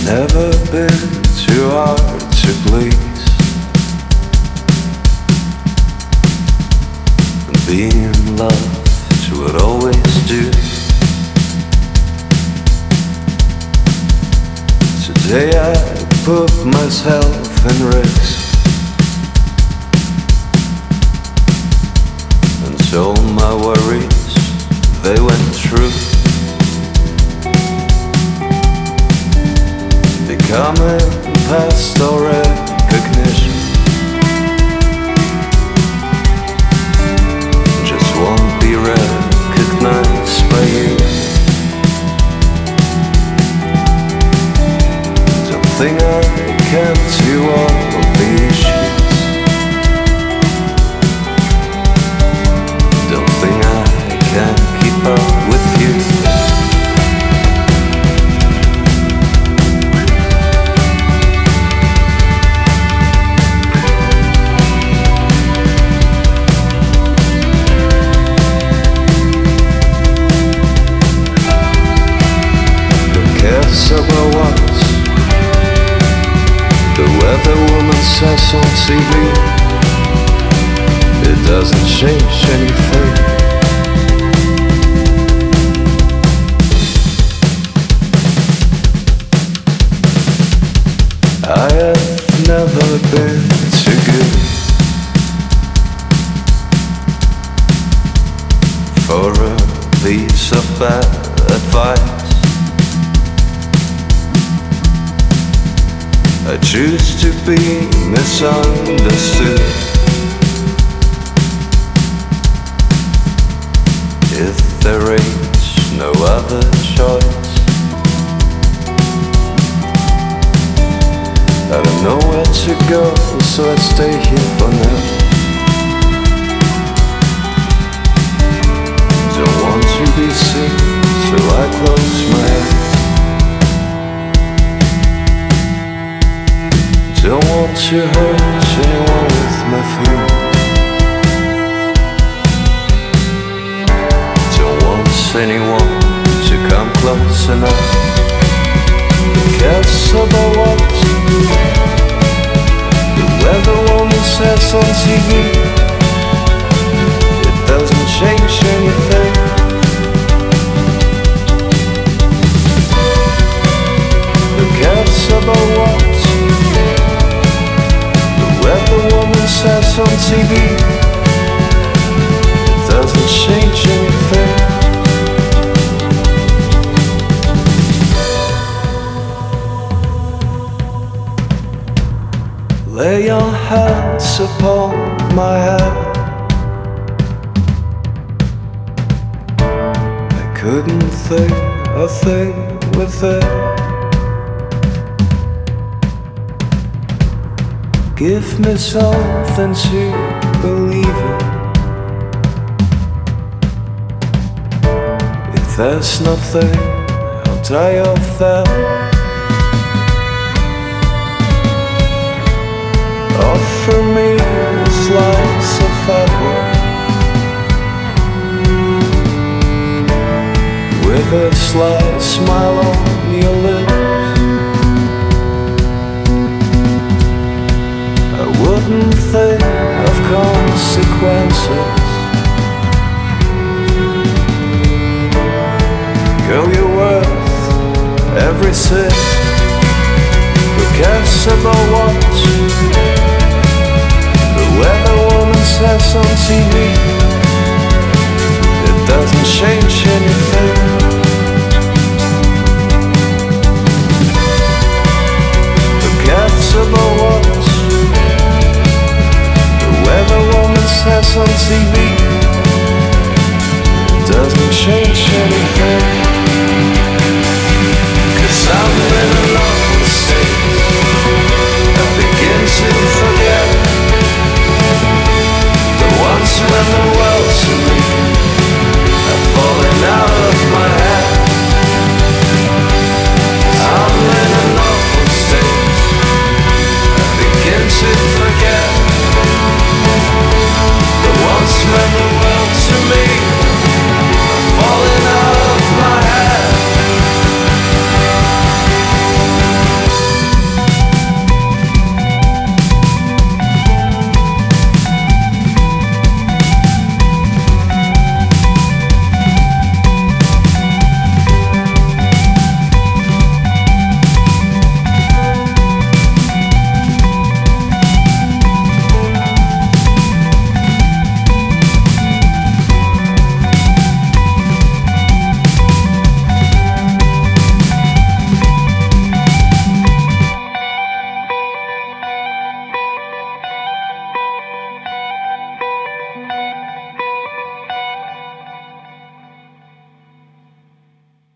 Never been too hard to please, and being loved would always do. Today I put myself in risk, and so my worries, they went through. Becoming past all recognition, just won't be recognized by you. Don't think I can do all the issues. Don't think I can keep up with you. About what the weather woman says on TV, it doesn't change anything. I have never been too good for a piece of bad advice. I choose to be misunderstood. If there is no other choice, I don't know where to go, so I stay here for now. Don't want to be seen, so I close my eyes. Don't want to hurt anyone with my feelings. Don't want anyone to come close enough. Who cares about what the weather woman says on TV? It doesn't change anything. Who cares about what the woman says on TV? It doesn't change anything. Lay your hands upon my head. I couldn't think a thing with it. Give me something to believe in. If there's nothing, I'll die of that. Offer me a slice of fabric with a slight smile on your lips. Wouldn't think of consequences. Girl, you're worth every cent. Who cares about what the weather woman says on TV? It doesn't change anything. Who cares about what the woman says on TV? It doesn't change anything.